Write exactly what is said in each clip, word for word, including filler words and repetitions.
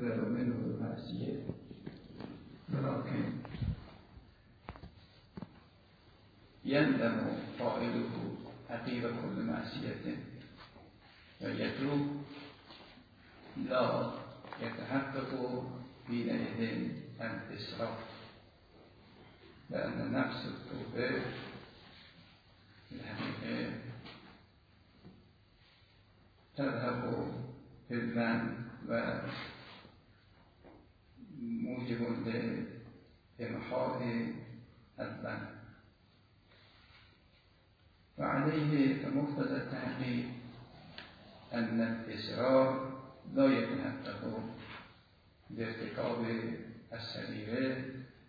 البر ومنه المعصیه ولكن يندم فاعله عقیب كل معصیه و یتوب لا يتحقق حينئذ الإسراف لأن نفس التوبة في الحقيقة تذهب بالذنب وموجب لإمحاء الذنب وعليه فمقتضى التحقيق أن الإسراف لا يتحقق بارتكاب الصغيرة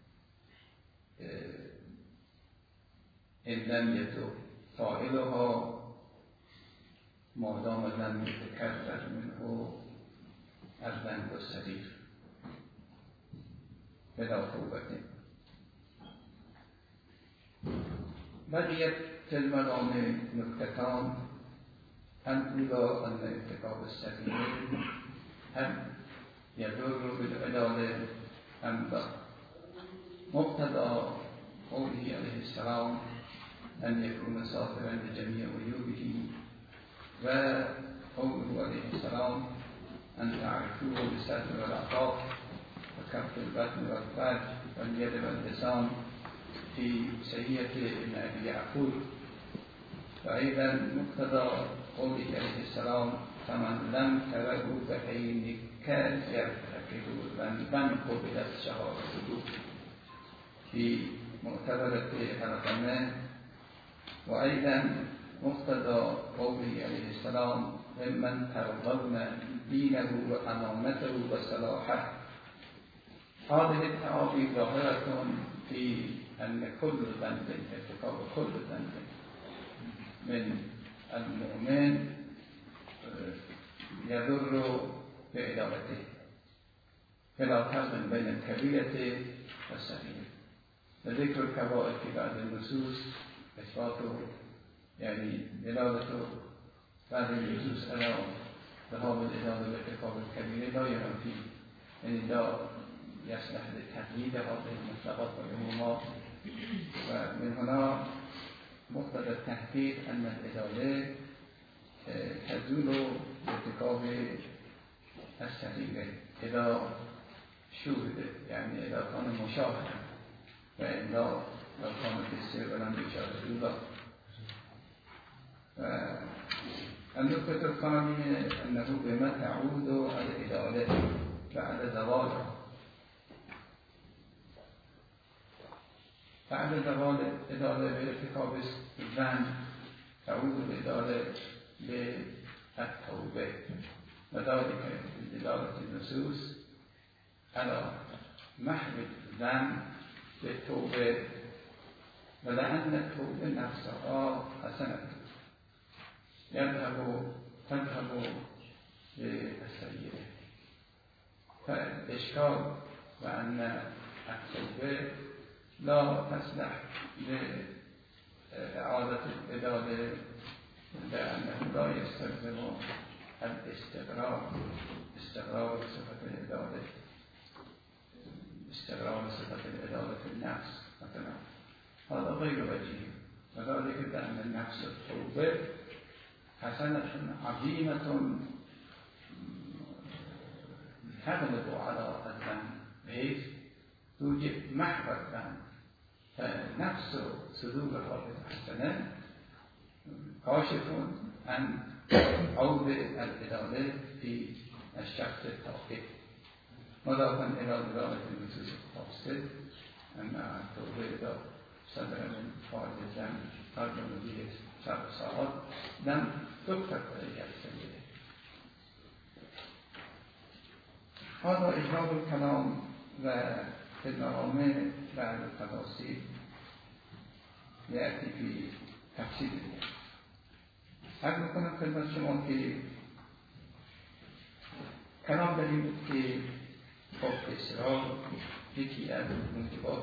إن لم يتب فاعلها ما دام لم يتكرر منه الذنب الصغير بلا توبة. بقيت في المرام نكتتان الأولى أن ارتكاب الصغير هل يضر بالعدالة أم لا. مقتضى قوله عليه السلام أن يكون سافرا لجميع عيوبه وقوله عليه السلام أن تعرفوه بالستر والعطاء وكف البطن والفرج واليد واللسان في سيئة ابن أبي يعقوب. وأيضا مقتضى قوله عليه السلام فمن لم تره بعينك يرتكب ذنبا قبلت شهادته في معتبرة الرقمة. وأيضا مقتضى قوله عليه السلام ممن ترضون دينه وأمانته وصلاحه. هذه التعابير ظاهرة في أن كل ذنب ارتكاب كل ذنب من المؤمن يضر بعدالته فلا فرق بين الكبيرة والصغيرة. وذكر الكبائر في بعض النصوص إثباته يعني دلالته بعض النصوص على ذهاب الإدانة بارتكاب الكبيرة لا يرى فيه يعني لا يصلح لتقييد هذه المطلقات والعمومات. ومن هنا مقتضى التحقيق أن الإدانة تزول بارتكاب الصغيرة إذا شهد يعني إذا كان مشاهدا وإلا لو كان في السر ولم يشاهد له. النقطة الثانية أنه بما تعود على الإدانة بعد زوالها بعد زوال الإدانة بارتكاب الذنب تعود الإدانة للتوبة. وذلك بدلالة النصوص على محو الذنب بالتوبة ولأن التوبة نفسها حسنة يذهب تذهب للسيئة. فالإشكال بأن التوبة لا تصلح لإعادة الإدانة لأنه لا يستلزم الاستقرار استقرار صفة الإدانة استقرار صفة الإدانة في النفس مثلا هذا غير وجيه. وذلك بأن النفس التوبة حسنة عظيمة تغلب على الذنب بحيث توجب محو الذنب. فنفس صدور هذه الحسنة كاشف عن عود الإدانة في الشخص التوبة. مضافا إلى دلالة النصوص الخاصة أن التوبة إذا صدر من فاعل الذنب قبل مضي سبع ساعات لم تكتب عليه السيئة. هذا إجمال الكلام و في المرامة بعد التفاصيل يأتي في تفصيل. اگر میکنم خدمت شما که کلام داریم بود که خب اصرار یکی از موجبات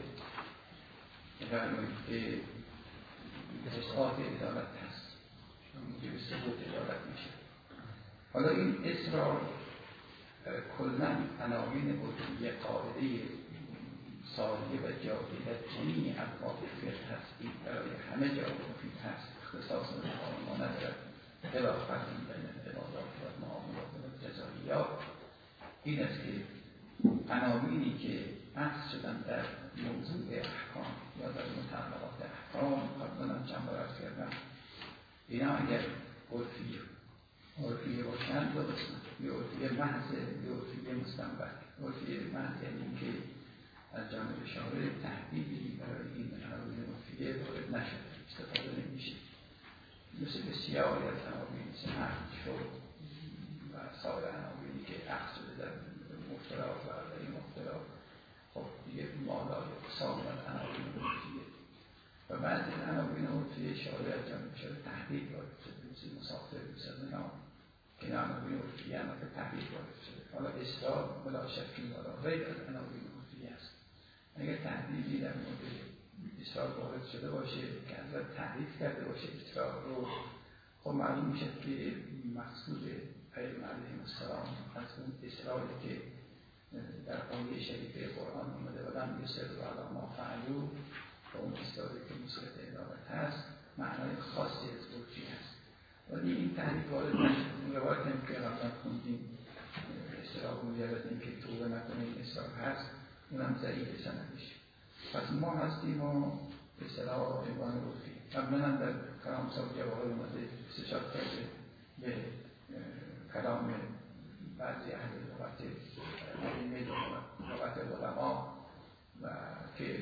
که احساس عدالت هست موجب ثبوت عدالت میشه. حالا این اصرار کلاً عناوین عرفی قاعده ساریه و جاری در جمیع ابواب فقه هست، این برای همه جا مفید هست، اختصاص ما ندارد، خلافت بین العبادات و معاملات و جزائیات. این است که عناوینی که عکس شدن در موضوع احکام یا در متعلقات احکام، قبلا هم چند بار عرض کردم، اینا اگر عرفی عرفی باشن دو قسمت، یه عرفی محض، یه عرفی مستنبط. عرفی محض یعنی که از جانب شارع تحدیدی برای این عناوین عرفیه وارد نشده، استفاده نمیشه، مثل بسیاری از عناوین مثل عقد شد و سایر عناوینی که عقد شده در مفترات و در این مفترات، خب دیگه مالای اقسام و عناوین عرفیه و بعضی عناوین عرفیه شارع از جانب شارع تحدید وارد شده، مثل مسافر، مثل زنا، که این عناوین عرفیه هم که تحدید وارد شده. حالا اسرار بلا شک ولا ریب از عناوین عرفیه است. اگر تحدیدی در مورد اسرار وارد شده باشه که از تحدید کرده باشه اسرار رو، خب معلوم میشه که مقصود پیامبر علیه السلام از اون اسراری که در آیه شریفه قرآن اومده و لم یصروا علی ما فعلوا، و اون اسراری که مصرف ادامت هست، معنای خاصی از عرفی هست. ولی این تحدید وارد نشده. اون روایت هم که قبلا خوندیم، اسرار مجرد این که توبه نکنه این اسرار هست، اونم ضعیف سندش. پس ما هستیم و به اصطلاح عنوان عرفی. قبلا هم در کلام صاحب جواهر اومده استشاره کرده به کلام بعضی اهل لغت علمی لغت علما و که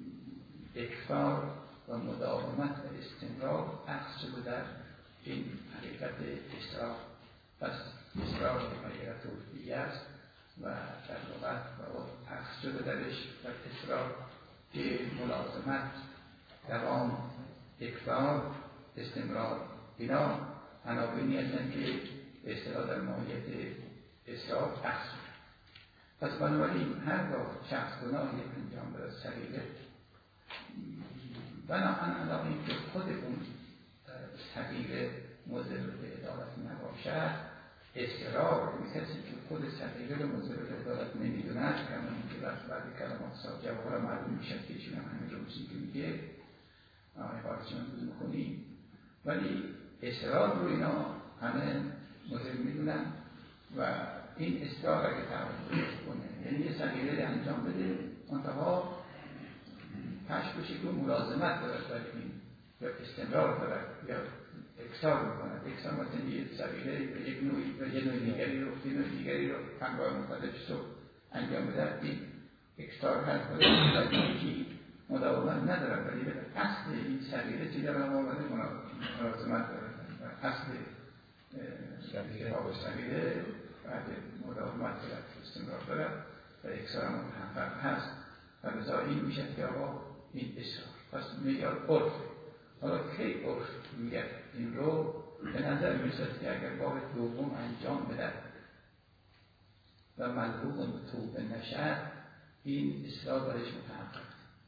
اکثار و مداومت و استمرار عکس شده در این حقیقت اسرار. پس اسرار حقیقت عرفی است و در لغت و عکس شده درش و اسرار که ملازمت، دوام، اکثار، استمرار، اینا عناوینی هستند که به اصطلاح در ماهیت اسرار عکس شده. پس بنابراین هرگاه شخص گناهی انجام بده صغیره، بنابراین علاوه اینکه خود اون صغیره مضر به عدالت نباشد، اصرار کسی که خود صغیره رو مضر به عدالت نمیدوند، همون که بعد کلمات صاحب جواهر معلوم میشه که ایشون هم همین رو که میگه عبارتشون رو میخونیم، ولی اصرار رو اینا همه مضر میدونن و این اصرار اگه تعامل کنه، یعنی یه صغیره انجام بده، منتها پشت بشه که ملازمت دارد برای این یا استمرار دارد یا اکثار میکنند. اکثار مثلا یه صغیره و یک نوعی و یه نوع دیگری رو یه نوع دیگری رو همراه مختلف رو انجام بده، این اکثار هست ولی یکی مداومت ندارد، ولی به اصل این صغیره چی در هم آمده ملازمت دارد و اصل کتاب صغیره بعد مداومت دارد استمرار دارد و اکثار هم محقق هست و لذا این میشه که آقا این اصرار. پس میگه عرف. حالا کی عرف میگه این رو به نظر میرسد که اگر بار دوم انجام بده و ملحوظ توبه نشد، این اصرار برایش متحقق.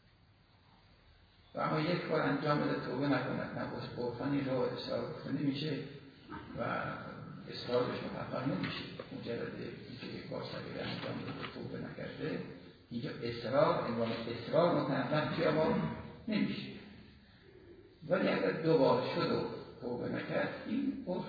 و اما یک بار انجام بده توبه نکند، نه عرفانی رو اصرار گفته نمیشه و اصرارش متحقق نمیشه. مجرد اینکه یک بار صغیره انجام بده توبه نکرده، اینجا اصرار عنوان اصرار متحقق که اما نمیشه. ولی اگر دوبار شد و توبه نکرد، این عرف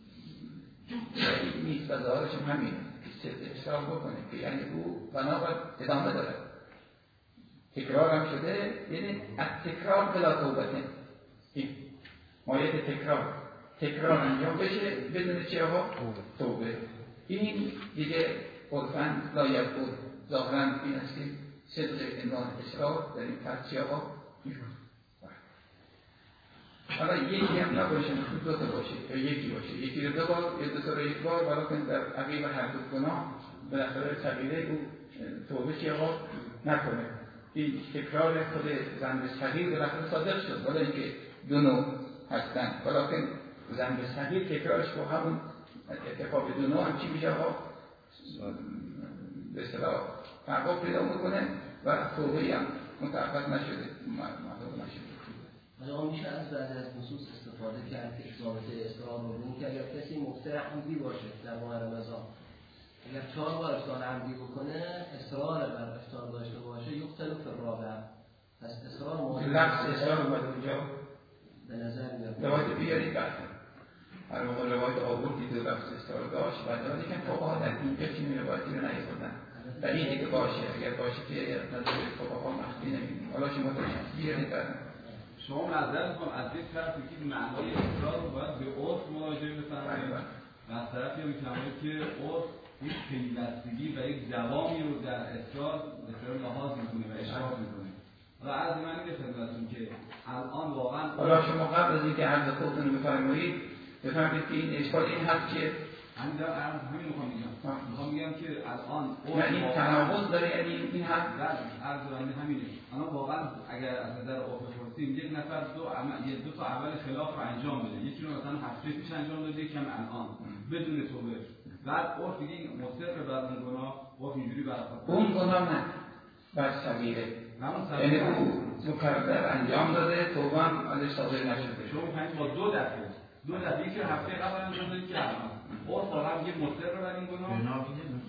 این نیست و ظاهرش همینه که صرف اصرار بکنه که یعنی او بنابراین ادامه داره، تکرار هم شده، یعنی از تکرار بلا توبته، این مایه تکرار تکرار انجام بشه بدون چه ها توبه، این دیگه عرفاً لایق بود. ظاهراً این است که صدق عنوان اصرار در این فرچه ها میشون. حالا یکی هم نباشه، دو تا باشه یا یکی باشه، یکی رو دو بار یا دو تا رو یک بار، ولی در عقیب هر دو گناه بالاخره صغیره او توبه چه ها نکنه. این تکرار خود ذنب صغیر بالاخره صادق شد، ولی اینکه دو نوع هستن، ولی ذنب صغیر تکرارش با همون اتفاق دو نوع هم چی میشه ها به اصطلاح تحقق پیدا میکنه و توبه هم متحقق نشده، محقق نشده. حالا میشه از بعد از نصوص استفاده کرد که ضابطه اصرار رو بین که اگر کسی مفتر عمدی باشه در ماه رمضان اگر چهار بار افطار عمدی بکنه اصرار بر افطار داشته باشه یقتل فی الرابع. پس اصرار موضوع لفظ اصرار اومد اونجا به نظر میاد روایت بیارید بعد هر موقع روایت آوردی دو لفظ اصرار داشت بعد از اینکه فقها در اینجا چنین روایتی رو نیاوردن در این دیگه باشه اگر باشه که نظر فقها مخفی نمی‌کنه. حالا شما تشخیص بیارید بعد شما نظر می‌کنم از یک طرف که معنای اصرار رو باید به عرف مراجعه بفرمایید و از طرفی هم می‌فرمایید که عرف یک پیوستگی و یک دوامی رو در اصرار به طور لحاظ می‌کنه و اشاره می‌کنه. حالا از من این خدمتتون که الان واقعا حالا شما قبل از اینکه عرض خودتون رو بفرمایید بفرمایید که این اشکال این هست که همین در عرض همین می‌خوام بگم می‌خوام بگم که الان یعنی این تناقض داره یعنی این هم عرض بنده همینه. الان واقعا اگر از نظر عرف پرسیم یک نفر دو عمل یک دو تا عمل خلاف رو انجام بده یکی رو مثلا هفته پیش انجام داده یکم الان بدون توبه بعد عرف دیگه مصر بر اون گناه عرف اینجوری برخورد اون گناه نه بر صغیره یعنی او مکرر انجام داده توبه هم ازش صادر نشده شما می‌خواید با دو دفعه دو دفعه که هفته قبل انجام دادید که الان عرف واقعا یه مصر بر این گناه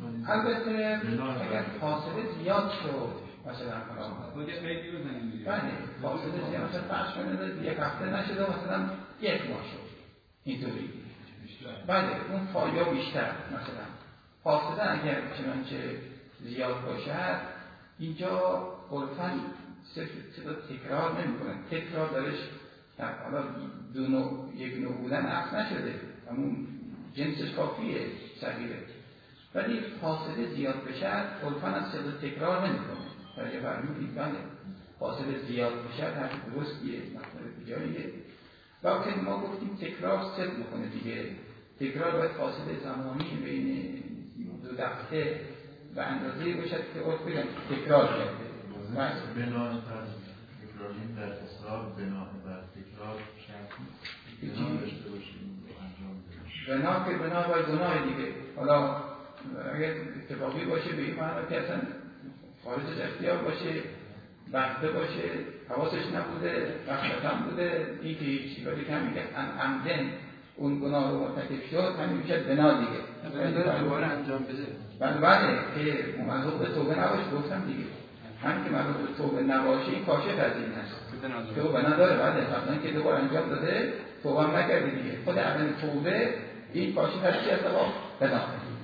البته اگر فاصله زیاد شد مثلا تو که خیلی بزنیم دیگه بله فاصله زیاد شد فرض کنید یک هفته نشده مثلا یک ماه شد اینطوری بله اون فایا بیشتر مثلا فاصله اگر چنانچه زیاد باشد اینجا عرفاً صرف تکرار نمی‌کنه تکرار درش حالا دو نوع یک نوع بودن اصل نشده همون جنسش کافیه صغیره ولی فاصله زیاد بشه عرفاً از صدق تکرار نمی‌کنه درجه فرمودید بله فاصله زیاد بشه هر درستیه مطلب جاییه لکن ما گفتیم تکرار صدق می‌کنه دیگه تکرار باید فاصله زمانی بین دو دفعه و اندازه‌ای باشد که عرف بگم تکرار کرده بنا تکراریم در اصرار بنا بر تکرار شرط بنا داشته باشیم انجام بدیم بنا که بنا باید گناه دیگه حالا اگر اتفاقی باشه به این معنی که اصلا خارج از اختیار باشه وقته باشه حواسش نبوده وقتتم بوده این که هیچی ولی کمی که عمدن اون گناه رو مرتکب شد همین میشه بنا دیگه دوباره انجام بده بله بله که مربوط به توبه نباشه گفتم دیگه هم که مربوط به توبه نباشه این کاشف از این هست توبه نداره بله قبلا که دوباره انجام داده توبه هم نکرده دیگه خود عدم توبه این کاشف از چی هست آقا بنا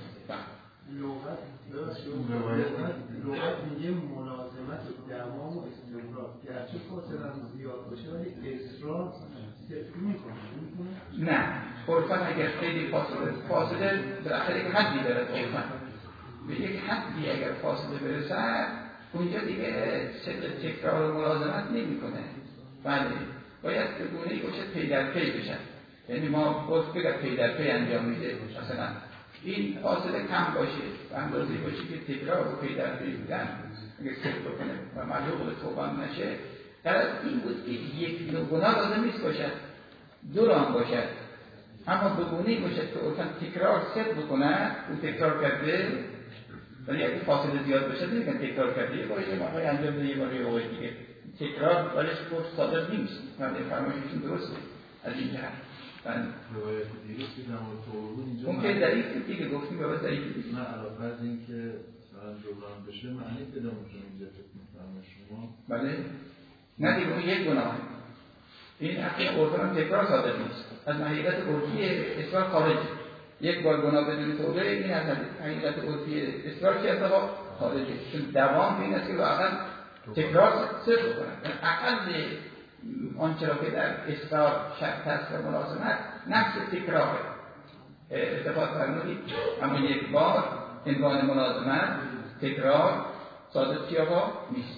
لغت لغت میگه ملازمت و دوام و استمرار گرچه فاصله زیاد باشه ولی اصرار صرفی میکنه نه عرفاً اگر خیلی فاصله فاصله بالاخره یک حدی داره عرفاً به یک حدی اگر فاصله برسد اونجا دیگه صدق تکرار و ملازمت نمیکنه بله باید به گونه‌ای باشه پی در پی بشن یعنی ما عرف بگه پی در پی انجام میده مثلا این فاصله کم باشه و اندازه‌ای باشه که تکرار و پی در پی بودن اگه صدق بکنه و ملحوق به توبه نشه در از این بود که یک نوع گناه لازم نیست باشد دو راه باشد اما به گونه‌ای باشد که عرفاً تکرار صدق بکنه او تکرار کرده ولی اگه فاصله زیاد بشه نمیگن تکرار کرده یه بار یه موقعی انجام بده یه بار یه موقعی دیگه تکرار ولیش گفت صادق نیست من فرمایشتون درسته از این جهت من روایت دیگه که در مورد توبه اینجا اون که ضعیف دیگه گفتیم باید ضعیف دیگه نه علاوه بر این که مثلا جبران بشه معنی پیدا می‌کنه اینجا فکر می‌کنم شما بله نه دیگه اون یک گناه این اصلا عرفاً تکرار صادق نیست از حقیقت عرفی اصرار خارج یک بار گناه بدون توبه این از حقیقت عرفی اصرار چه اتفاق خارجه چون دوام این است که واقعا تکرار صدق کنند اقل آنچه را که در اصرار شرط است و ملازمت نفس تکراره اتفاق فرمودید اما یک بار عنوان ملازمت تکرار صادق چی آقا نیست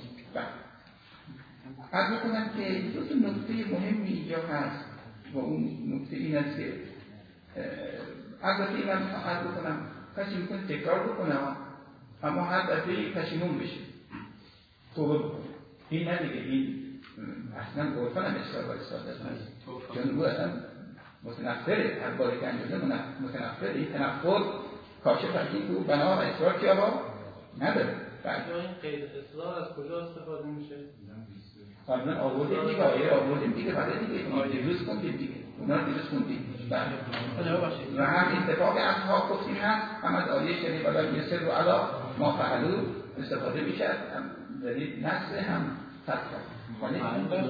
عرض کنم که دو تا نکته مهمی اینجا هست و اون نکته این است که البته این هم عرض کنم کسی میکنه تکرار بکنه اما هر دفعه پشیمون بشه توبه بکنه این نه دیگه این اصلا عرفاً هم اصرار و اصرار هست چون او اصلا متنفره هر باری که انجام ده متنفره این تنفر کاشف از این که او بنا و اصرار که آقا نداره این قید اصرار از کجا استفاده میشه؟ قبلا آوردیم دیگه آیه آوردیم دیگه بعد دیگه دیروز خوندیم دیگه اونا دیروز خوندیم و هم اتفاق اصحاب گفتیم هست، هم از آیه شریف ولا یسر رو علا ما فعلو استفاده میشه، هم دلیل نصر هم فتح. ولی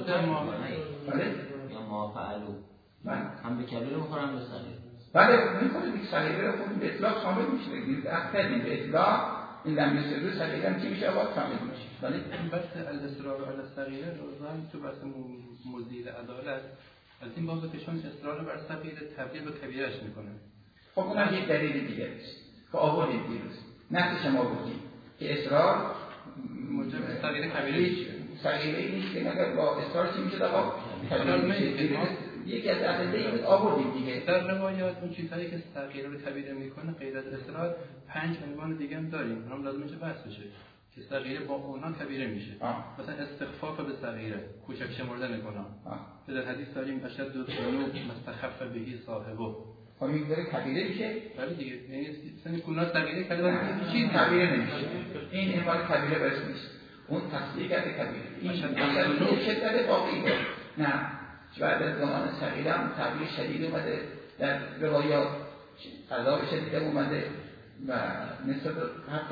بله یا ما فعلو هم به کبیر میخورم به صغیر. بله میخوره دیگه صغیره رو خود به اطلاق شامل میشه دیگه افتادیم به اطلاق این لم یسر رو صغیره هم چی میشه آقا شامل میشه. ولی این بحث الاصرار علی الصغیره روزان تو بحث مزید عدالت از این بابت که چون اصرار بر صغیره تبدیل به کبیرش میکنه. خب اونم یک دلیل دیگه است که آوردیم دیروز نفس شما بودیم که اصرار موجب صغیره کبیره میشه. صغیره نیست که مگر با اصرار چی میشه آقا کبیره میشه. یکی از ادله این آوردیم دیگه. در روایات اون چیزهایی که صغیره رو کبیره میکنه غیر از اصرار پنج عنوان دیگه هم داریم. اونم لازم میشه بحث بشه که صغیره با اونا کبیره میشه. آه. مثلا استخفاف به صغیره، کوچک شمردن گناه. در حدیث داریم اشد الذنوب مستخف بهی صاحبه. خب این داره کبیره میشه؟ بله دیگه. یعنی سن گناه صغیره کبیره چیز کبیره نمیشه. این عنوان کبیره برس نیست. اون تصدیق کرده کبیره. این اشد شدت واقعی بود. نه. بعد از گناه صغیره هم تعبیر شدید اومده در روایات عذاب شدید اومده و نسبت حتی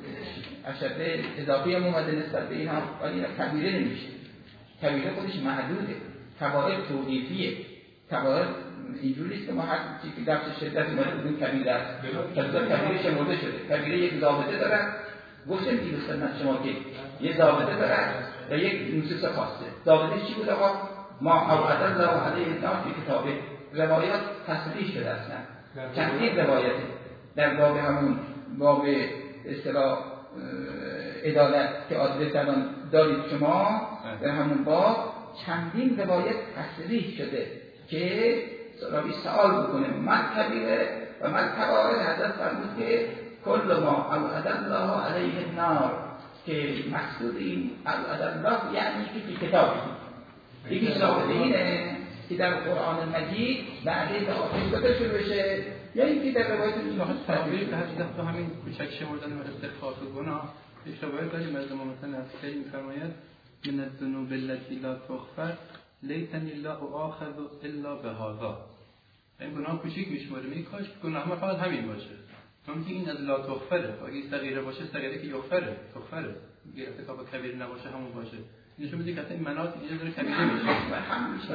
اشده اضافی هم اومده نسبت به این هم ولی این کبیره نمیشه. کبیره خودش محدوده. کبائر توقیفیه. کبائر اینجوریست که ما هر چیزی که درس شدت اومده بدون کبیره است. کبیره کبیره شمرده شده. کبیره یک ضابطه دارد. گفتم دیروز خدمت شما که یه ضابطه دارد و یک نصوص خاصه. ضابطه چی بود آقا؟ ما اوعد الله علیه النار فی کتابه. روایات تصریح شده هستند. چندین روایت در باب همون باب اصطلاح عدالت که آدرس الان دارید شما در همون باب چندین روایت تصریح شده که راوی سوال بکنه من کبیره و من کبائر حضرت فرمود که کل ما اوعد الله علیه النار که مقصود این اوعد الله یعنی که فی کتابه. یکی ثابت اینه که در قرآن مجید بعدی به آخر داده شده بشه یا اینکه در روایت تعبیر به حضرت تو همین کوچک شمردن و استخفاف گناه یک روایت داریم از امام حسن عسکری می‌فرماید من الذنوب التي لا تغفر لیتنی لا آخذ الا بهذا. این گناه کوچیک میشماره می کاش گناه ما فقط همین باشه. چون که این از لا تغفره. اگه صغیره باشه صغیره که یغفره تغفره. اگه ارتکاب کبیره نباشه همون باشه. نشون میده که این مناط اینجا داره کبیره میشه و هم میشه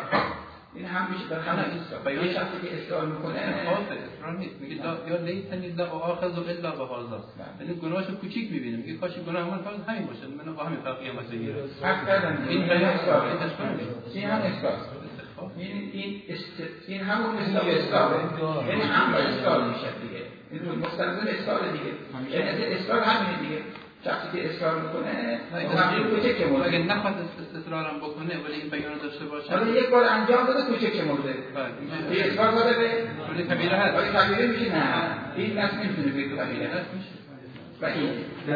این هم میشه در همه بیان شخصی که اصرار میکنه خاصه اصرار نیست میگه یا لیتنی لا آخذ الا بهذا. یعنی گناهشو کوچیک میبینه میگه کاش گناه من فقط همین باشه من با همین فرقی هم بگیرم. حق کردن این بیان اصرار این هم اصرار این این است این همون مثال اصراره یعنی هم اصرار میشه دیگه این مستلزم اصرار دیگه یعنی اصرار همین دیگه شخصی که اصرار میکنه اون کوچک مرده اگه نخواد اصرارم بکنه ولی این بیان داشته باشه ولی یک بار انجام داده کوچک مرده یه اصرار داده به ولی کبیره هست ولی کبیره میشه نه این دست نمیتونه به کبیره هست میشه و این در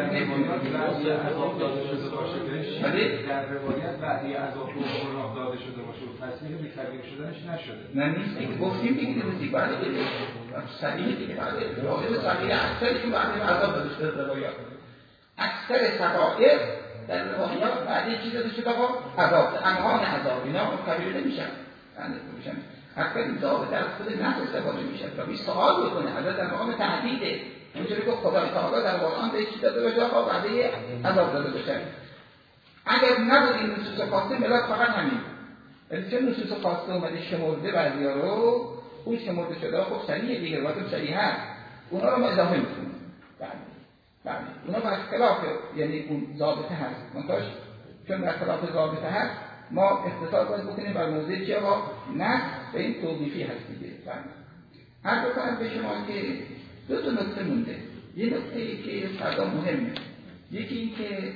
عذاب داده شده باشه ولی در روایت بعدی عذاب رو گناه داده شده باشه و تصمیح به کبیره شدنش نشده نه نیست دیگه گفتیم دیگه دیگه بعد دیگه صحیح دیگه بعد روایت صحیح اکثر که بعد عذاب داده شده روایت اکثر صغائر در روایات بعدی چیز داده شده آقا عذاب انواع عذاب اینا کبیره نمیشن یعنی میشن اکثر این ضابط در خود نفس استفاده میشه و بی سوال بکنه حالا در مقام تهدیده اینجوری که خدای تعالی در قرآن به چیز داده باشه آقا بعدی عذاب داده باشه اگر نبود این نصوص خاصه ملاک فقط همین ولی چه نصوص خاصه اومده شمرده بعضیا رو اون شمرده شده خب صحیح دیگه روایت صحیح هست اونا رو ما اضافه میکنیم بله اونا بر اختلاف یعنی اون ضابطه هست منتاش چون بر اختلاف ضابطه هست ما اختصار باید بکنیم بر موضوع چه با نه به این توقیفی هست دیگه بله هر دو کنم به شما که دو تا نکته مونده یه نکته ای که فردا مهمه یکی این که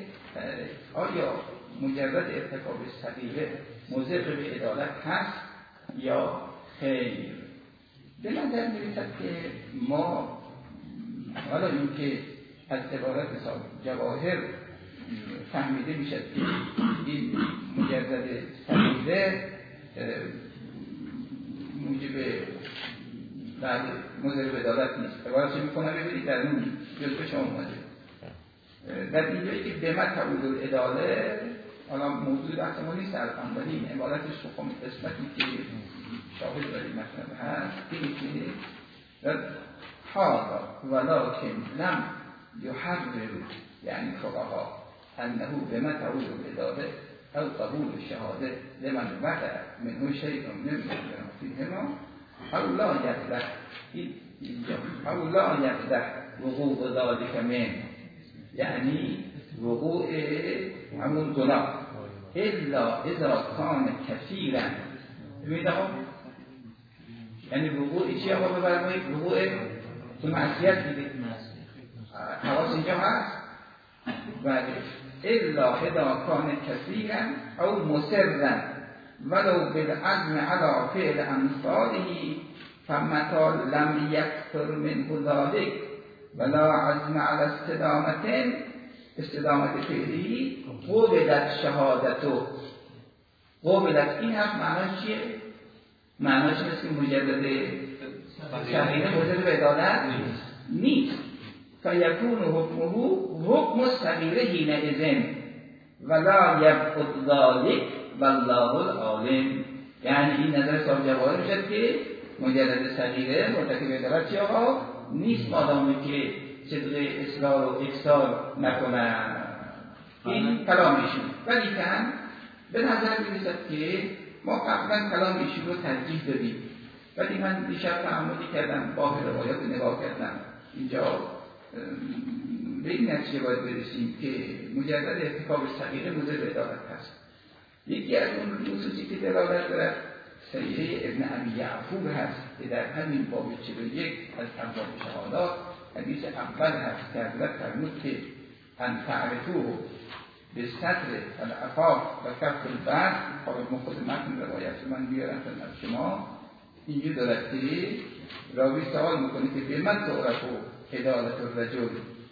آیا مجرد ارتکاب صغیره موضع به عدالت هست یا خیر به نظر میرسد که ما حالا این که از عبارت جواهر فهمیده میشد که این مجرد صغیره موجب بعد موجب عدالت نیست. عبارت چه میکنه ببینید در اون جلوه شما اومده در اینجایی که به من تعود العداله حالا موضوع بحث ما نیست صرفاً، ولی این عبارتش رو خب قسمتی که شاهد برای مطلب هست اینه که هذا ولكن لم يحرر یعنی فقها انه بما تعود الاداره او قبول الشهاده لمن وقع منه شيء مما فيهما او لا يقدح او لا يقدح وقوع ذلك من یعنی وقوع همون گناه الا اذا كان كثيرا ببینید یعنی وقوع چی آقا ببرمایید وقوع تو معصیت دیگه حواس اینجا هست بله الا اذا كان كثيرا او مسرا ولو بالعزم على فعل امثاله فمتى لم يكثر منه ذلك ولا عزم على استدامة استدامة فعله قبلت شهادته قبلت این حرف معناش چیه؟ معناش مثل مجرد شهیده مجرد به عدالت نیست فیکون حکمه حکم الصغیر حینئذ ولا یبعد ذلک والله العالم. یعنی این نظر صاحب جواهر میشد که مجرد صغیره مرتکب عدالت چی آقا نیست مادامی که صدق اصرار و اکسار نکنن. این کلام ایشون ولی کن به نظر میرسد که ما قبلا کلام ایشون رو ترجیح دادیم، ولی من دیشب تعملی کردم با روایات نگاه کردم اینجا به این نتیجه باید برسیم که مجرد ارتکاب صغیره موجب عدالت هست. یکی از اون نصوصی که دلالت دارد صحیحه ابن ابی یعقوب هست که در همین باب چهل و یک از ابواب شهادات حدیث اول هست که حضرت فرمود که ان تعرفوه به ستر العفاف و کف البر. حالا ما خود متن روایت من بیارم خدمت شما. اینجور دارد که راوی سوال میکنه که به من تعرف عدالت الرجل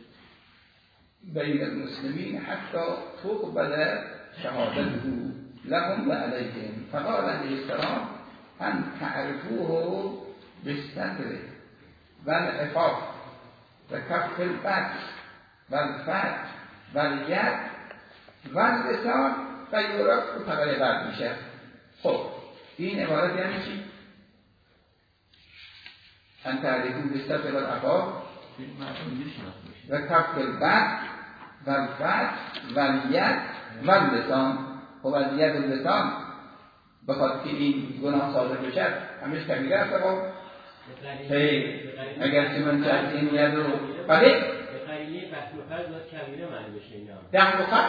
بین المسلمین حتی تقبل شهادته لهم و علیهم فقال علیه السلام ان تعرفوه بالستر والعفاف و کف البر والفتح والید واللسان و یورف و فقط برد میشه. خب این عبارت یعنی چی؟ ان تعرفوه بالستر والعفاف و کف البر والفتح والید واللسان. خب از ید و لسان بخواد که این گناه صادر بشد همش کبیره است. خب اگر چه من چه این ید رو بله به قریه بحث و فرد باید کبیره معنی بشه اینا ده مخط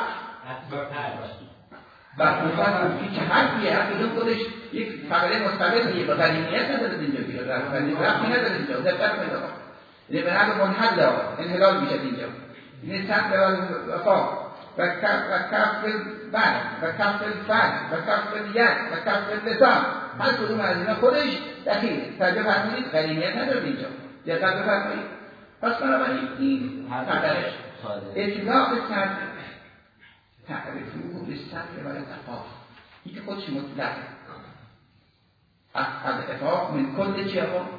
بحث و فرد هیچ حرفیه حرفی دو خودش یک فقره مستقلیه به قریمیت ندارد اینجا بیاد رفتی ندارد اینجا دقت پیدا کن. یعنی به نحو منحل انحلال میشد اینجا. این سطر و وفاق و کف البر و کف الفر و کف الید و کف اللسان هر کدوم از اینا خودش دخیله. توجه فرمایید قرینیت نداره اینجا. دقت بفرمایید. پس بنابراین این فقرش اطلاق سطر تعریفو به سطر و العفاف این که خودش مطلق العفاف من کل چی آقا؟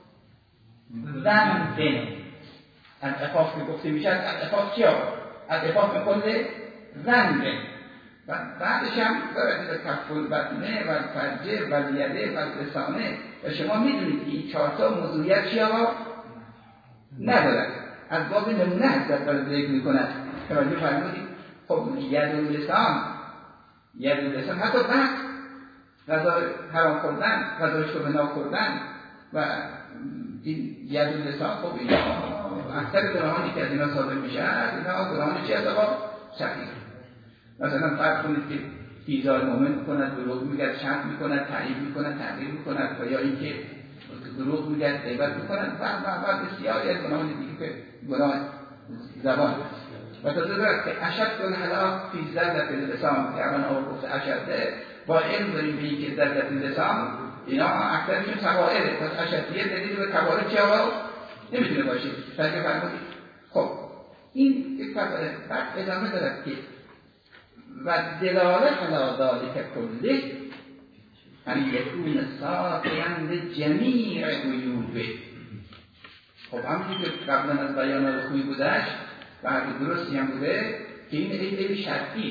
ذنب. العفاف که گفته میشد العفاف چی آقا؟ العفاف من کل ذنب. و بعدش هم دارد کف البطنه و الفرجه و الیده و اللسانه و شما میدونید این چهارتا موضوعیت چی آقا؟ ندارد. از باب نمونه هست در دارد ذکر میکند. توجه فرمودید؟ خب ید و لسان ید و لسان حتی بعد غذا حرام خوردن غذا اشتباه خوردن و این ید و لسان خب این اکثر گناهانی که از اینا صادر میشه اینا گناهانی چی از آقا؟ صغیر. مثلا فرض کنید که ایذای مؤمن کند، دروغ میگه، شرط میکند، تعیین میکند، تغییر میکند و یا اینکه دروغ میگه، غیبت میکند و بعد بسیاری از گناهان دیگه که گناه زبان است. و تازه دارد که اشد الهلاک فی زلت اللسان که اول آور گفته اشده با علم داریم به این که زلت اللسان اینا اکثر میشون صغائره. پس اشدیه دلیل به کباره چی آقا؟ نمیتونه باشه. فرق فرمودید؟ خب این یک فرقه. بعد ادامه دارد که و دلاله علی ذلک کله ان یکون ساقیا لجمیع عیوبه. خب همونجوری که قبلا از بیانات خوبی بودش و حرف درستی هم بوده که این عیب عیب شرطی است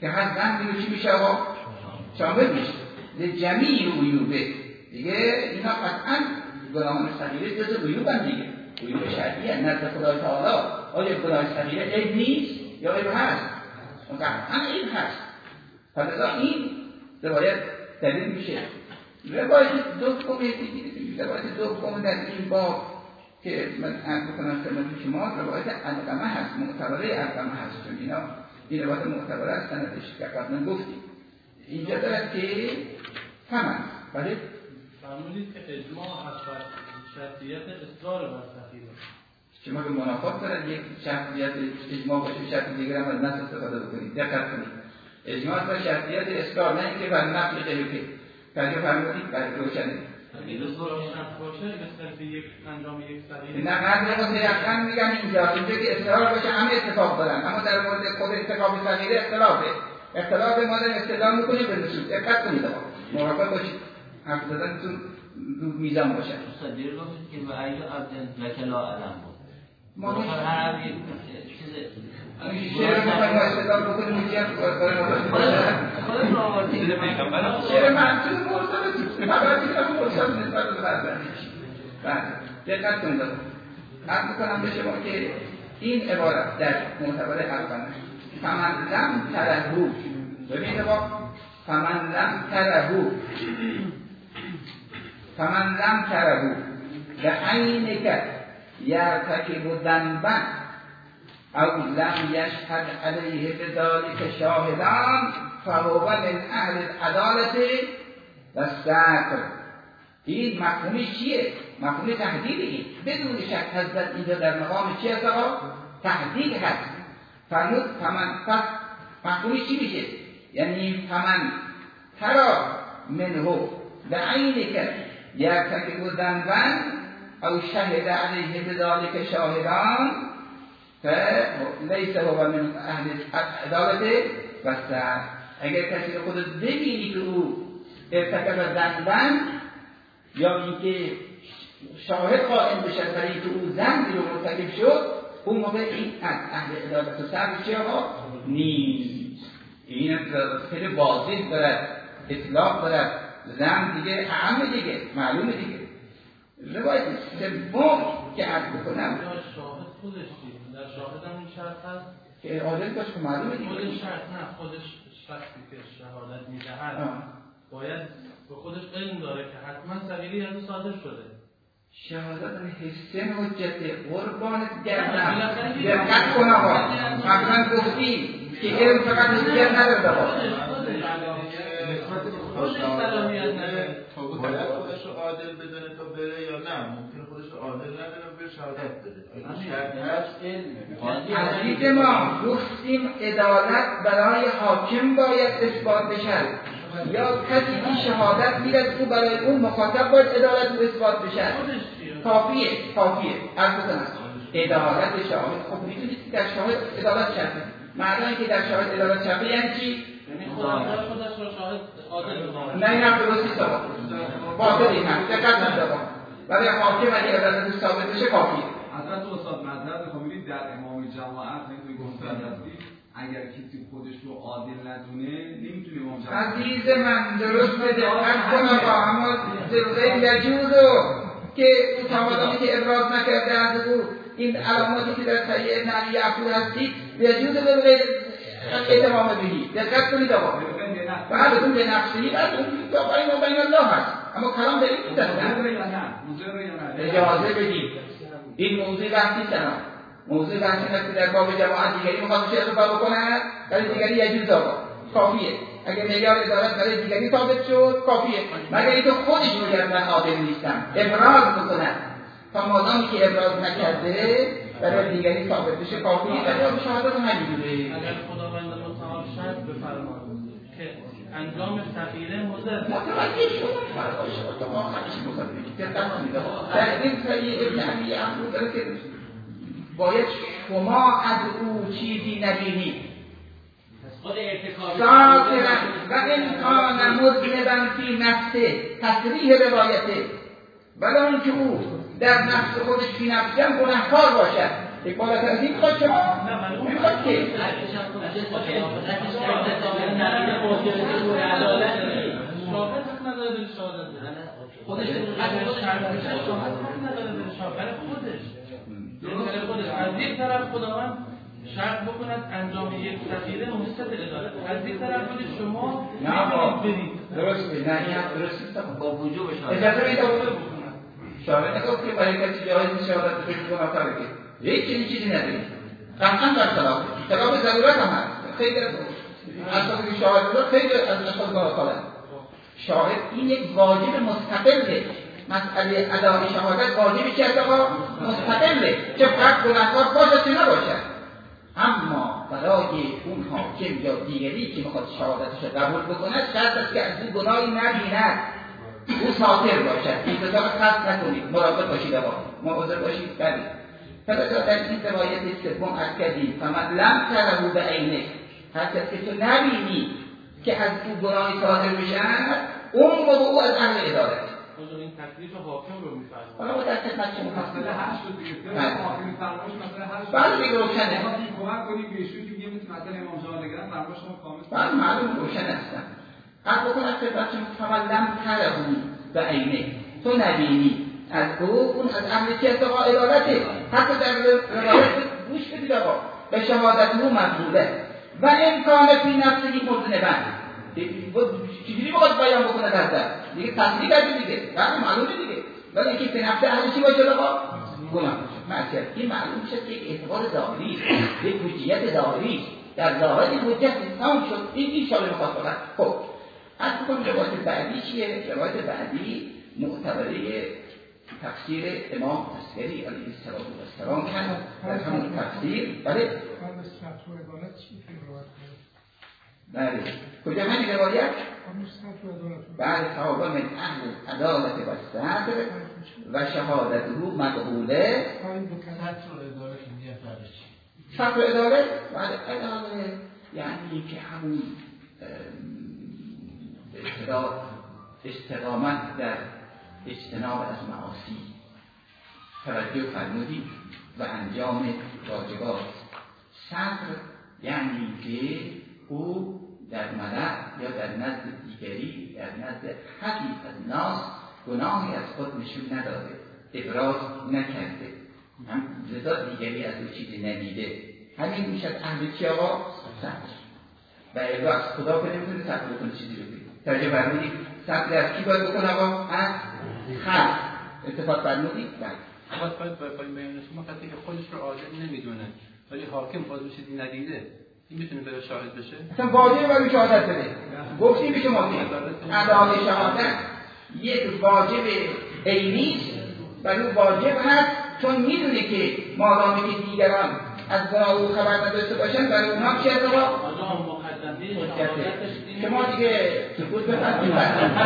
که هر زن دیگه چی میشه آقا؟ شامل میشه جمعی عیوبه دیگه. اینا قطعا گناهان صغیره جز عیوب هم دیگه، عیوب شرعیه نزد خدای تعالی. آیا گناه صغیره عیب نیست یا عیب هست؟ اون قطعا عیب هست. پس این روایت دلیل میشه. روایت دوم روایت دوم در این باب که من عرض بکنم خدمت شما، روایت علقمه هست، معتبره علقمه هست، چون اینا این روایت معتبره است، سندش که قبلا گفتیم. اینجا دارد که فمن بله فرمودید که اجماع از شرطیت اصرار بر سفیره. شما به منافات دارد یک شرطیت اجماع باشه، شرط دیگر هم از نص استفاده بکنید. دقت کنید، اجماع بر شرطیت اصرار، نه اینکه بر نفی غیر که کجا فرمودید بر روشنه. اگه اصرار شرط باشه مثل یک انجام یک سریع. نه قدر متيقن میگم اینجا اینجا که اصرار باشه همه اتفاق دارن، اما در مورد خود ارتکاب صغیره اختلافه. اختلاف ما در استدلال میکنیم به نصوص. دقت کنید آقا، مراقب باشید حرف زدنتون رو میزان باشه. استاد دیر گفتید که به ایل عبد وکلا علم بود. ما هر عربی چیز شعر میخوایم استدلال بکنیم میگیم کار خودم آوردید پیغمبر شعر منصور مرتبطی خبر میگم مرتبط نسبت به فرزندش. بله دقت کنید آقا، عرض میکنم به شما که این عبارت در معتبر علقمه فمن لم ترهو، ببینید آقا، فمن لم ترهو فمن لم ترهو بعینک یرتکب ذنبا او لم یشهد علیه بذلک شاهدان فهو من اهل العدالة والستر. این مفهومش چیه؟ مفهوم تهدید. این بدون شک حضرت اینجا در مقام چی هست آقا؟ تهدید هست. فرمود فمن، پس مفهومش چی میشه؟ یعنی فمن ترا منه بعینک یرتکب ذنبا او شهد علیه بذلک شاهدان فلیس هو من اهل العدالة والستر. اگر کسی خودت ببینی که او ارتکب ذنبا یا اینکه شاهد قائم بشه برای اینکه او ذنبی رو مرتکب شد، اون موقع این از اهل عدالت و صبر چه آقا؟ نیست. این خیلی واضح دارد، اطلاق دارد، ذنب دیگه اهم دیگه معلومه دیگه. روایت سوم که عرض بکنم شاهد خودش دید، در شاهد هم این شرط هست که عادل باشه که معلومه دیگه. خودش شرط نه، خودش شخصی که شهادت میدهد باید به خودش علم داره که حتما صغیری از صادر شده. شهادت حسن حجت قربانت گردم. دقت کن آقا، مثلا گفتیم که علم فقط حجت نداره آقا. خودش صلاحیت نداره. باید خودش رو عادل بدونه تا بره یا نه؟ ممکنه خودش رو عادل ندونه بره شهادت بده. عزیز ما گفتیم عدالت برای حاکم باید اثبات بشه یا کسی این شهادت میرد او برای اون مخاطب باید عدالت رو اثبات بشه. کافیه کافیه عرض کنم عدالت شاهد. خب میتونید در شاهد عدالت شرطه، معنی که در شاهد عدالت شرطه یعنی چی؟ یعنی خودش رو شاهد عادل بدونه. نه این هم درست نیست آقا، باطل این هم دقت کنید آقا. برای حاکم اگه عدالت ثابت بشه کافیه. اصلا تو استاد مطلب می‌خوام در امام جماعت نمی‌تونی گفته هستی اگر کسی خودش رو عادل ندونه نمیتونه امام جماعت. عزیز من درست بده از کن آقا، اما ضرورت یجوزو که او تمامی که ابراز نکرده از او این علاماتی که در صحیح نبی یعقوب هستید یجوزو به غیر اتمام بهی. دقت کنید آقا، بعد اون به نفسی بعد اون تا بین و بین الله هست، اما کلام به این نیست. اجازه بدید این موضوع بحثی سنا موضوع بحثی هست که در باب جماعت دیگری میخواد شیخ رو بکنه، برای دیگری یجوز آقا کافیه. اگر معیار عدالت برای دیگری ثابت شد کافیه، مگر اینکه خودش میگه من عادل نیستم ابراز میکنه، تا مادامی که ابراز نکرده برای دیگری ثابت بشه کافیه. در باب شهادت همینجوره. اگر خداوند متعال شرط بفرماید که انجام صغیره مضر متوجه شدن فرقاش تو آخرش مصدقی در این صحیح ابن ابی یعقوب داره که باید شما از او چیزی نبینید ساکرا و امکان مذنبا فی نفسه، تصریح روایته، ولی اینکه او در نفس خودش فی نفسه هم گناهکار باشد. یک بالا ترتیب خواهد شما نمیخواد که مجازی عدالت شاهد حق نداره به شهادت بده. خودش اگر شرط بشه شاهد حق نداره به شهادت برای خودش. یعنی برای خودش از یک طرف خداوند شرط بکند انجام یک صغیره مستت اداره. از یک طرف میگه شما برید. درسته، نه این هم درسته با وجوب شهادت. اجازه میده شاهد نگفت که برای کسی جایز نیست شهادت بده که گناه کاره که هیچ چیزی چیزی نداری. قطعا در خلاف خلاف ضرورت هم هست. خیلی از اساس که شاهد بده خیلی از اساس گناه کاره. شاهد این یک واجب مستقله. مسئله ادای شهادت واجبی که آقا مستقله. چه فرق گناهکار باشه چه نباشه. اما برای اون حاکم یا دیگری که میخواد شهادتش رو قبول بکنه شرط است که از اون گناهی نبیند، او ساتر باشد، انتظار قصد نکنید، مراقب باشید آقا، مواظب باشید. بله فقط در این روایت سوم عرض کردیم فمن لم تره به عینه، هر کس که تو نبینی که از اون گناهی صادر میشن اون موقع او از اهل ادارت. حضور این تکلیف حاکم رو میفرمایید. حالا ما در خدمت شما مسئله حل شد دیگه. حاکم فرمایش مسئله حل شد. بله دیگه روشنه. ما این کمک کنیم به ایشون که میگه مثلا امام جان نگران فرمایش شما کامل. بله معلوم روشن هستن. از بکنم خدمت شما فمن لم تره به عینه، تو نبینی از او اون از اهل چه اتقا ادارته. حتی در روایت گوش بدید آقا به شهادت او مقبوله و امکان فی نفسه مذنبا. چجوری باید بیان بکنه در در دیگه تصدیق کرده دیگه بله معلومه دیگه، ولی اینکه به نفس اهل چی باشه آقا گناه معصیت. این معلوم میشه که یک اعتبار ظاهری یک حجیت ظاهری در ظاهر این حجت تمام شد. این این شاله میخواد فقط. خب از بکنم روایت بعدی چیه؟ روایت بعدی معتبره تفسیر امام عسکری علیه السلام کرد در همون تفسیر. بله بله کجا همین روایت؟ بعد صحابه من اهل عدالت و صدر و شهادت رو مقبوله. سطر اداره بعد اداره یعنی که همون به اصطلاح استقامت در اجتناب از معاصی توجه فرمودید و انجام واجبات. صبر یعنی که او در ملأ یا در نزد دیگری در نزد حدی از ناس گناهی از خود نشون نداده، ابراز نکرده، هم لذا دیگری از او چیزی ندیده. همین میشه اهل چی آقا؟ صبر. و ابراز خدا که نمیتونه صبر بکنه چیزی رو بید ترجمه فرمودید صبر در کی باید بکنه آقا؟ از خلق. اتفاق فرمودید؟ بله باید باید باید بیان شما کسی که خودش رو عادل نمیدونه ولی حاکم خودش چیزی ندیده این میتونه بره شاهد بشه؟ اصلا واجبه برای شهادت بده. گفتیم به شما که ادای شهادت یک واجب عینی برای اون واجب هست چون میدونه که مادامی که دیگران از گناه او خبر نداشته باشن برای اونها چه اتفاق؟ شما دیگه سکوت بفرمایید.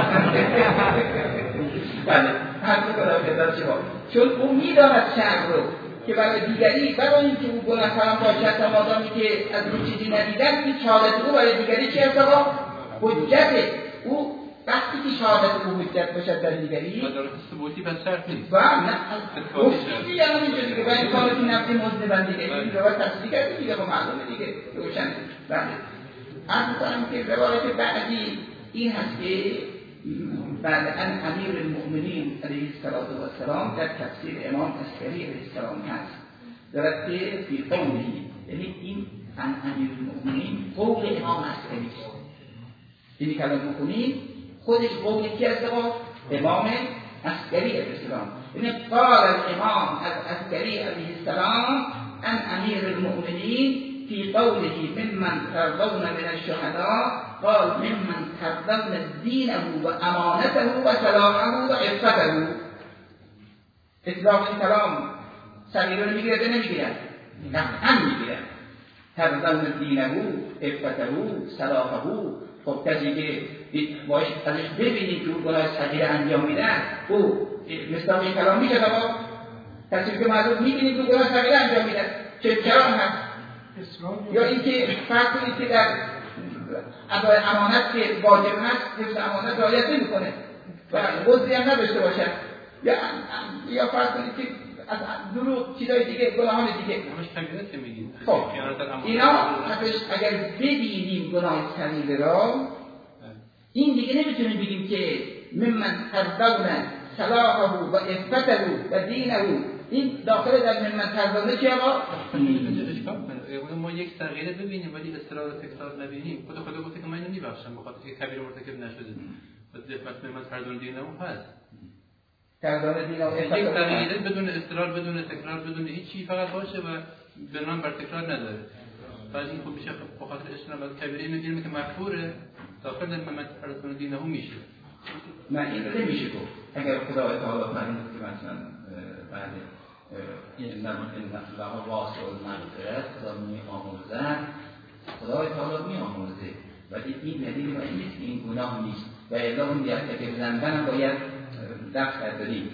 بله حرف کنم خدمت شما چون اون میداند شرع رو که برای دیگری برای اینکه او گناهکاران باشد و مادامی که از اون چیزی ندیدن این شهادت او برای دیگری چه اتفاق؟ حجته. او وقتی که شهادت او حجت باشد در دیگری مدارک ثبوتی پس شرط نیست. و نه گفتی یعنی اینجوری که باید کار که نفسی مذنبن دیگه این روایت تفسیر کردی دیگه خب معلومه دیگه روشن. بله عرض می‌کنم که روایت بعدی این هست که بعد ان امیر المؤمنین علیه السلام در تفسیر امام عسکری علیه السلام هست دارد که فی قولی یعنی این ان امیر المؤمنین قول امام عسکری است. اینی کلام بکنید خودش قولی کی است با امام عسکری علیه السلام. یعنی قال الامام عسکری علیه السلام ان امیر المؤمنین في قوله ممن ترضون من الشهداء قال ممن ترضون دينه وامانته وصلاحه وعفته. اطلاق این کلام صغیره رو میگیره یا نمیگیره؟ قطعا میگیره. ترضون دینه عفته صلاحه. خب کسی که باید ازش ببینید که او گناه صغیره انجام میده او مصداق این کلام میشه با کسی که معلوم میبینید که گناه صغیره انجام میده چه کلام هست؟ یا اینکه فرق کنید که در ادای امانت که واجب هست حفظ امانت رعایت نمی‌کنه و عذری هم نداشته باشه یا یا فرق کنید که از دروغ چیزای دیگه گناهان دیگه همش کبیره که میگیم. خب اینا اگر ببینیم گناه صغیره را این دیگه نمیتونیم بگیم که ممن ترضون صلاحه و عفته و دینه، این داخل در ممن ترضون چی آقا؟ ما یک تغییر ببینیم ولی اصرار و تکرار نبینیم. خدا خدا گفته که من نمیبخشم بخاطر که کبیر مرتکب نشده. وظیفت ممن ترضون دینه هست. ترضون دینه و یک تغییر بدون اصرار، بدون تکرار، بدون هیچی فقط باشه و بنام بر تکرار نداره. بعد این خوب میشه بخاطر اجتناب از کبیره میگیم که مغفوره داخل در ممن ترضون دینه میشه. نه این رو نمیشه گفت. اگر خدای تعالی فرمود که مثلا بعد این الله واسع المغفرت خدا می آموزد، خدای تعالی می آموزه، ولی این دلیل و این نیست که این گناه نیست و الا اون که بزندن هم باید دفع داریم.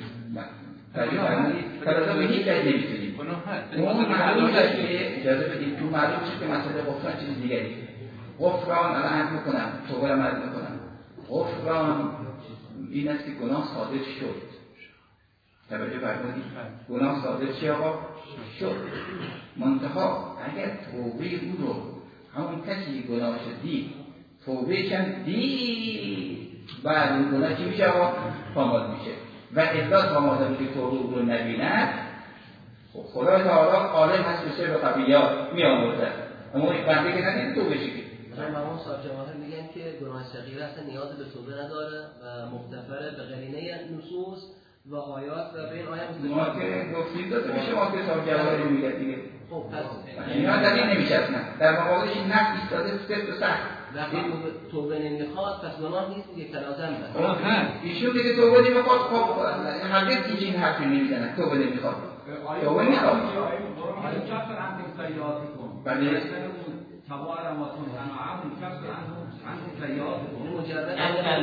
فرضا به هیچ وجه نمیتونیم. اون معلوم شد که اجازه بدید تو معلوم شد که مسئله غفران چیز دیگری. غفران الان عهد میکنم، توبه رو مرد میکنم. غفران این است که گناه صادر شد. توجه فرمودید؟ گناه صادر چی آقا؟ شد. منتها اگر توبه او رو همون کسی گناهش دید، توبهش هم دید، بعد اون گناه چی میشه آقا؟ پامال میشه. و احداث پامال که توبه او رو نبیند، خدای تعالی عالم هست بسیار به قبیات می آموزد. اما این بنده که ندید توبه شکل. امام صاحب جواهر میگن که گناه صغیره اصلا نیاز به توبه نداره و مغتفره به قرینه نصوص و آیات و بین آیات ما که گفتید داده میشه ما که صاحب جواهر میگه دیگه. خب پس اینا در این نمیشه اصلا. در مقابلش این نفس ایستاده سفت و سخت. وقتی توبه نمیخواد پس گناه نیست دیگه کلازم بس. ایشون دیگه توبه نمیخواد، خب هرگز این حرفی نمیزنن توبه نمیخواد. توبه میخواد. بله. تبارم و تنعم کسب عنهم سیئاتهم مجرد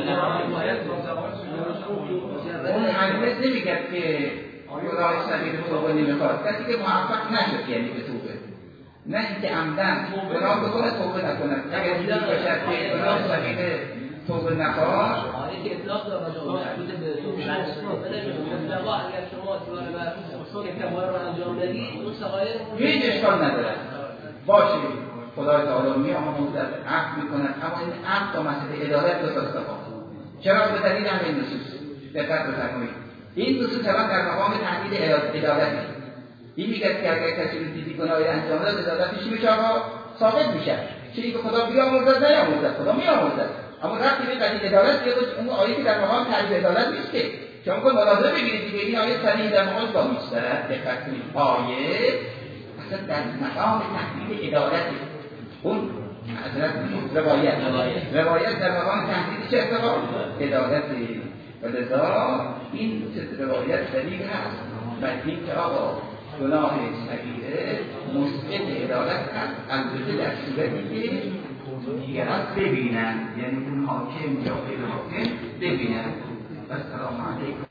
اون هرگز نمیگه که گناه صغیر توبه نمیخواد، کسی که موفق نشد یعنی به توبه، نه اینکه عمدن گناه بکنه توبه نکنه. اگر دیدن باشد که گناه صغیر توبه نخواد آیه اطلاق داره راجع به توبه نمیشه. اگر شما اصرار بر کبار رو انجام بدید اون صغایر هیچ اشکال نداره باشه. خدای تعالی می آموزد، عفو میکند، اما این عفو تا مسئله عدالت دو تا استفاده. چرا به دلیل همین نصوص دقت بفرمایید. این نصوص الان در مقام تحدید عدالت است. این میگه که اگر کسی دیدی گناهی انجام داد عدالتش میشه آقا ثابت میشه. چیزی که خدا بیاموزد نیاموزد، خدا میآموزد. اما وقتی به دلیل عدالت بیاد اون آیه که در مقام تحدید عدالت نیست که شما کن ملاحظه بگیرید دیگه این آیه صریح در مقام با میسترد. دقت کنید آیه اصلا در مقام تحدید عدالت اون حضرت روایت روایت در مقام تحدید چه اتفاق؟ عدالتی و لذا این روایت دلیل هست و این که آقا گناه صغیره مثبت عدالت هست، البته در صورتی که دیگران ببینن، یعنی اون حاکم یا غیر حاکم ببینن. و سلام علیکم.